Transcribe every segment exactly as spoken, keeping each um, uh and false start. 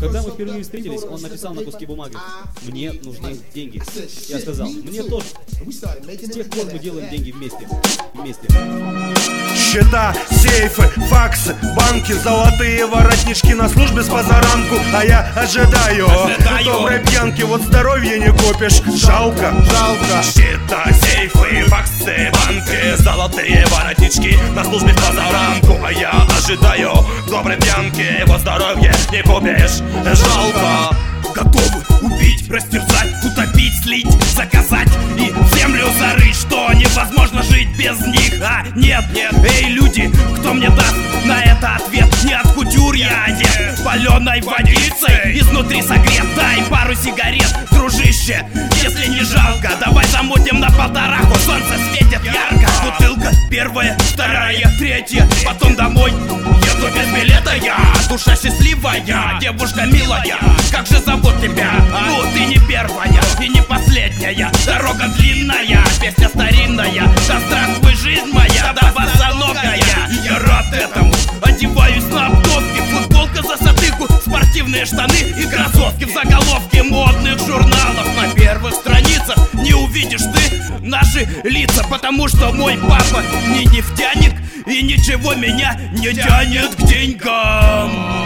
Когда мы впервые встретились, он написал на куске бумаги: «Мне нужны деньги». Я сказал: «Мне тоже». С тех пор мы делаем деньги вместе. Вместе. Счета, сейфы, факсы, банки, золотые воротнички на службе с позаранку. А я ожидаю, ожидаю. Доброй пьянки, вот здоровье не копишь. Жалко, жалко. Счета, сейфы, факсы, банки, золотые воротнички на службе с позаранку. А я ожидаю доброй пьянки, вот здоровье не купишь. Жалко. Готовы убить, растерзать, утопить, слить, заказать и в землю зарыть, что невозможно жить без них. А нет, нет, эй, люди, кто мне даст на это ответ? Не от кутюр я одет паленой водицей, изнутри согрет. Дай пару сигарет, дружище, если не жалко. Давай замутим на полтораху, солнце светит ярко. Бутылка первая, вторая, третья, потом домой. Еду без билета я, душа счастливая, девушка милая. Как же зовут тебя? Ну, ты не первая и не последняя. Дорога длинная, песня старинная. Да здравствуй, жизнь моя, да босоногая. Я рад этому, одеваюсь на обновке. Футболка за сатыку, спортивные штаны и кроссовки. В заголовке модных журналов на первых страницах не увидишь ты наши лица, потому что мой папа не нефтяник и ничего меня не тянет к деньгам.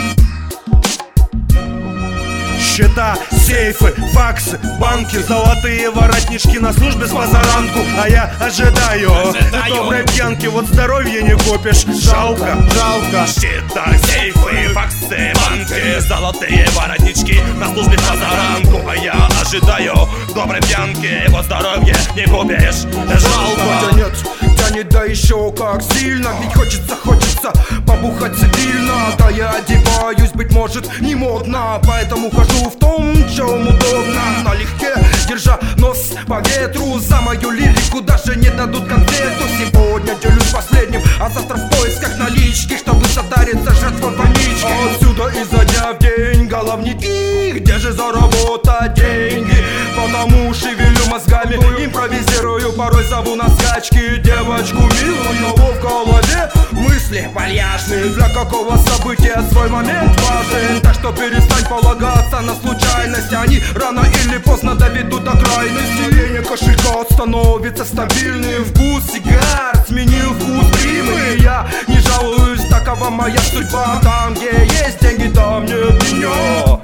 Счета, сейфы, факсы, банки, золотые воротнички на службе с позаранку. А я ожидаю, ожидаю. Доброй пьянки, вот здоровье не копишь. Жалко, жалко. Счета, сейфы, факсы, банки, золотые воротнички на службе с позаранку. А я ожидаю доброй пьянки, вот здоровье не купишь. Жалко. Тянет, тянет, да еще как сильно. Ведь хочется, хочется побухать цивильно. Да я одеваюсь, быть может, не модно, поэтому хожу в том, чем удобно. Налегке, держа нос по ветру. За мою лирику даже не дадут конфету. Сегодня делюсь последним, а завтра в поисках налички, чтобы сотариться жертвой больнички. А отсюда изо дня в день головники. Где же заработать деньги? Потому шевелю мозгами, импровизирую, порой зову на скачки девочку милую. В голове мысли вальяжные. Для какого события свой момент важен. Так что перестань полагаться на случайность. Они рано или поздно доведут до крайности. Лень кошелька становится стабильный. Вкус сигар сменил вкус примы. Я не жалуюсь, такова моя судьба. Там, где есть деньги, там нет меня.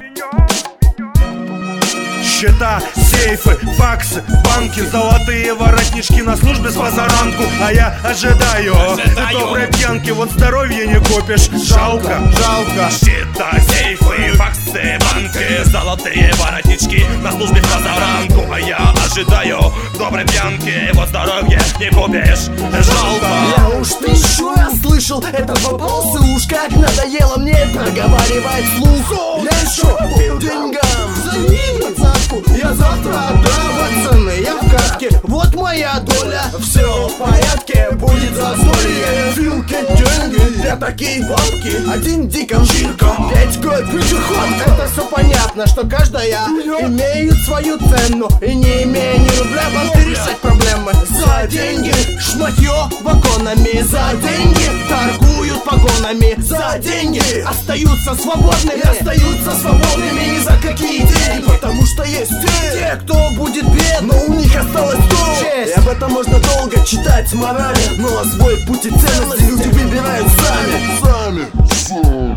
Счета, сейфы, факсы, банки, золотые воротнички на службе с позаранку. А я ожидаю, ожидаю. Доброй пьянки, вот здоровье не копишь. Жалко, жалко. Счета, сейфы, факсы, банки, золотые воротнички на службе с позаранку. А я ожидаю доброй пьянки, вот здоровье не купишь. Жалко. Я уж тысячу раз слышал этот вопрос, и уж как надоело мне проговаривать вслух. Я еще по деньгам за ним двадцатку. Я завтра отдам пацаны, я в катке. Вот моя доля, все в порядке, будет застолье. Вилки, деньги, для такие бабки. Один диком чирком, пять кот, пешеход. Это все понятно, что каждая имеет свою цену. И не имея ни рубля, вам решать проблемы. За деньги шматье вагонами. За деньги торгуют погонами. За деньги остаются свободными. И остаются свободными ни за какие деньги. Потому что есть те, кто будет беден, но у них осталось то честь. И об этом можно долго читать морали. Но свой путь и ценности люди выбирают сами. Сами, сами.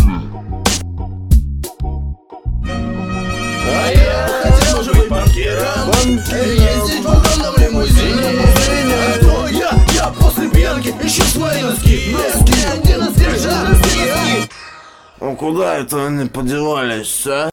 А я хотел быть банкиром, ездить в огромном лимузине. А то я, я после пьянки ищу свои носки. Носки, не носки, носки. Ну куда это они подевались, а?